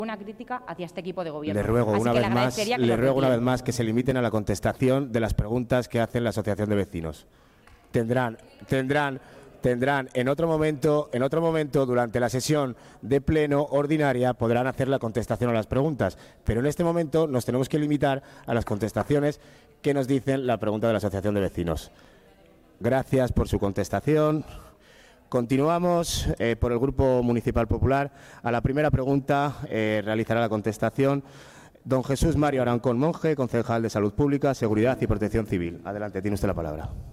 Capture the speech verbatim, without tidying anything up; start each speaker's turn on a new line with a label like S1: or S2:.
S1: una crítica hacia este equipo de gobierno.
S2: Le ruego,
S1: Así
S2: una
S1: que
S2: vez
S1: le
S2: más,
S1: agradecería que
S2: le
S1: lo
S2: ruego una
S1: retire.
S2: vez más que se limiten a la contestación de las preguntas que hace la Asociación de Vecinos. Tendrán, tendrán, tendrán en otro momento, en otro momento durante la sesión de pleno ordinaria podrán hacer la contestación a las preguntas, pero en este momento nos tenemos que limitar a las contestaciones que nos dicen la pregunta de la Asociación de Vecinos. Gracias por su contestación. Continuamos eh, por el Grupo Municipal Popular. A la primera pregunta eh, realizará la contestación don Jesús Mario Arancón Monge, concejal de Salud Pública, Seguridad y Protección Civil. Adelante, tiene usted la palabra.